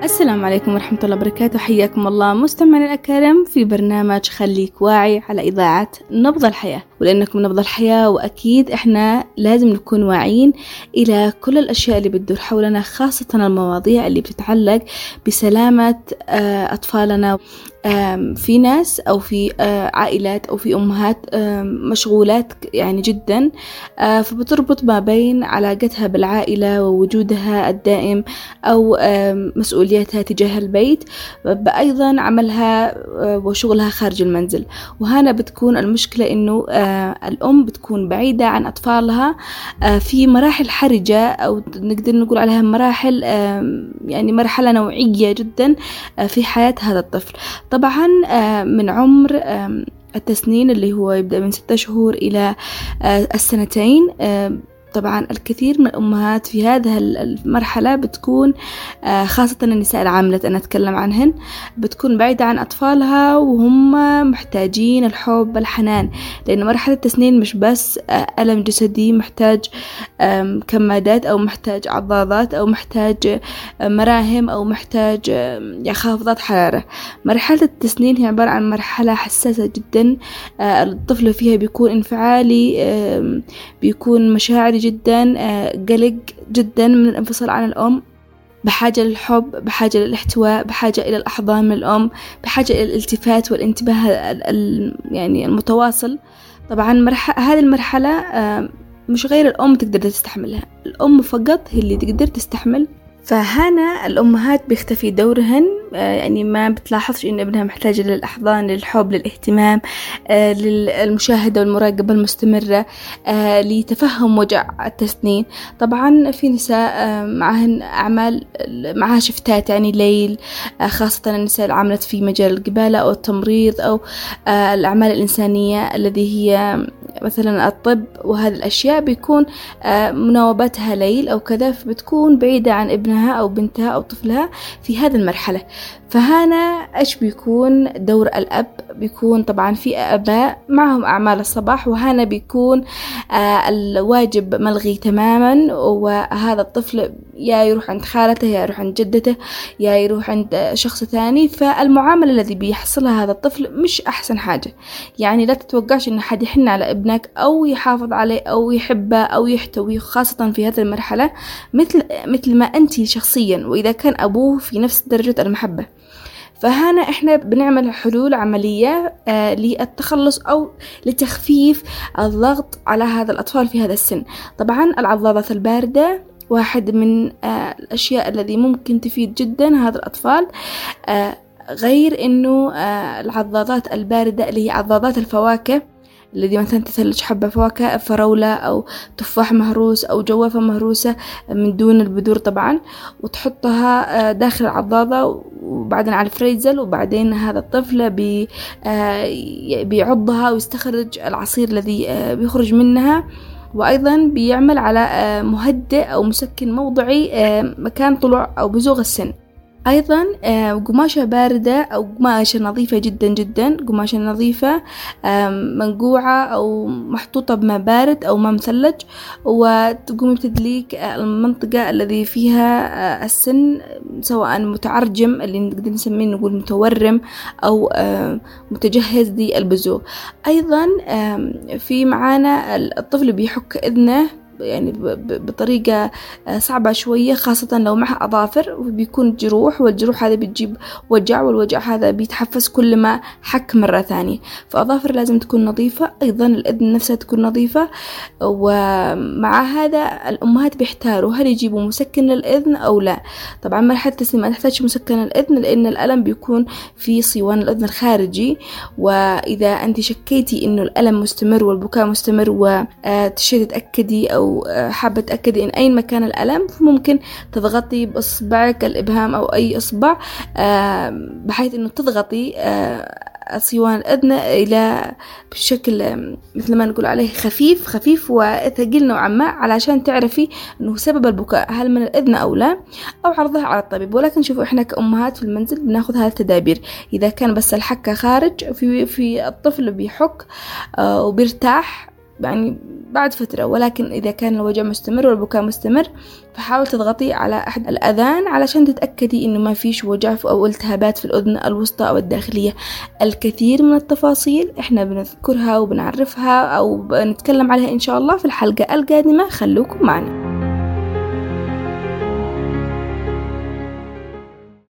السلام عليكم ورحمة الله وبركاته. حياكم الله مستمعينا الأكارم في برنامج خليك واعي على إذاعة نبض الحياة، ولأنكم نبض الحياة وأكيد إحنا لازم نكون واعيين إلى كل الأشياء اللي بتدور حولنا، خاصة المواضيع اللي بتتعلق بسلامة أطفالنا. في ناس أو في عائلات أو في أمهات مشغولات يعني جدا، فبتربط ما بين علاقتها بالعائلة ووجودها الدائم أو مسؤوليتها تجاه البيت، أيضا عملها وشغلها خارج المنزل. وهنا بتكون المشكلة إنه الأم بتكون بعيدة عن أطفالها في مراحل حرجة، أو نقدر نقول عليها مراحل يعني مرحلة نوعية جدا في حياة هذا الطفل. طبعا من عمر التسنين اللي هو يبدأ من 6 شهور إلى 2 سنين، طبعا الكثير من الأمهات في هذه المرحلة بتكون خاصة النساء العاملات أنا أتكلم عنهن، بتكون بعيدة عن أطفالها وهم محتاجين الحب الحنان، لأن مرحلة التسنين مش بس ألم جسدي، محتاج كمادات أو محتاج عضاضات أو محتاج مراهم أو محتاج خافضات حرارة. مرحلة التسنين هي عبارة عن مرحلة حساسة جدا، الطفل فيها بيكون انفعالي، بيكون مشاعري جدا، قلق جدا من الانفصال عن الأم، بحاجة للحب، بحاجة للاحتواء، بحاجة إلى الأحضان من الأم، بحاجة إلى الالتفات والانتباه يعني المتواصل. طبعا هذه المرحلة مش غير الأم تقدر تستحملها، الأم فقط هي اللي تقدر تستحمل. فهنا الأمهات بيختفي دورهن، يعني ما بتلاحظش إن ابنها محتاج للأحضان، للحب، للاهتمام، للمشاهدة والمراقبة المستمرة، لتفهم وجع التسنين. طبعا في نساء معهن أعمال، معها شفتات يعني ليل، خاصة النساء العاملة في مجال القبالة أو التمريض أو الأعمال الإنسانية الذي هي مثلا الطب، وهذه الأشياء بيكون مناوبتها ليل أو كذا، فبتكون بعيدة عن ابنها أو بنتها أو طفلها في هذه المرحلة. فهنا إيش بيكون دور الأب؟ بيكون طبعا في آباء معهم أعمال الصباح، وهنا بيكون الواجب ملغي تماما، وهذا الطفل يا يروح عند خالته، يا يروح عند جدته، يا يروح عند شخص ثاني. فالمعاملة الذي بيحصلها هذا الطفل مش أحسن حاجة. يعني لا تتوقعش إن حد يحن على ابنك أو يحافظ عليه أو يحبه أو يحتويه، خاصة في هذه المرحلة مثل ما أنت شخصيا، وإذا كان أبوه في نفس درجة المحبة. فهنا إحنا بنعمل حلول عملية للتخلص أو لتخفيف الضغط على هذا الأطفال في هذا السن. طبعا العضادات الباردة واحد من الأشياء الذي ممكن تفيد جدا هذا الأطفال، غير إنه العضادات الباردة اللي هي عضادات الفواكه، الذي مثلا تثلج حبة فواكه، فراولة أو تفاح مهروس أو جوافة مهروسة من دون البذور طبعا، وتحطها داخل العضادة وبعدين على الفريزل، وبعدين هذا الطفل بيعضها ويستخرج العصير الذي بيخرج منها. وأيضا بيعمل على مهدئ أو مسكن موضعي مكان طلوع أو بزوغ السن. أيضا قماشة باردة أو قماشة نظيفة جدا جدا، قماشة نظيفة منقوعة أو محطوطة بماء بارد أو ماء مثلج، وتقوم بتدليك المنطقة الذي فيها السن، سواء متعرجم اللي نقدر نسميه نقول متورم أو متجهز للبزوغ. أيضا في معانا الطفل بيحك إذنه يعني بطريقة صعبة شوية، خاصة لو معه أظافر، وبيكون جروح، والجروح هذا بتجيب وجع، والوجع هذا بيتحفز كل ما حك مرة ثانية. فأظافر لازم تكون نظيفة، أيضا الأذن نفسها تكون نظيفة. ومع هذا الأمهات بيحتاروا هل يجيبوا مسكن للأذن أو لا. طبعا مرحلة التسنين ما تحتاج مسكن للأذن، لأن الألم بيكون في صوان الأذن الخارجي، وإذا أنت شكيتي إنه الألم مستمر والبكاء مستمر وتشي تتأكدي أو حابة تأكدي إن أي مكان الألم، فممكن تضغطي بإصبعك الإبهام أو أي إصبع بحيث إنه تضغطي صوان الأذن إلى بشكل مثل ما نقول عليه خفيف وثقيل نوعا ما، علشان تعرفي إنه سبب البكاء هل من الأذن أو لا، أو عرضها على الطبيب. ولكن شوفوا إحنا كأمهات في المنزل بناخذ هذه التدابير. إذا كان بس الحكة خارج، في الطفل بيحك وبيرتاح يعني بعد فترة، ولكن إذا كان الوجع مستمر والبكاء مستمر فحاول تضغطي على أحد الأذان علشان تتأكدي إنه ما فيش وجع أو التهابات في الأذن الوسطى أو الداخلية. الكثير من التفاصيل إحنا بنذكرها وبنعرفها أو بنتكلم عليها إن شاء الله في الحلقة القادمة، خلوكم معنا.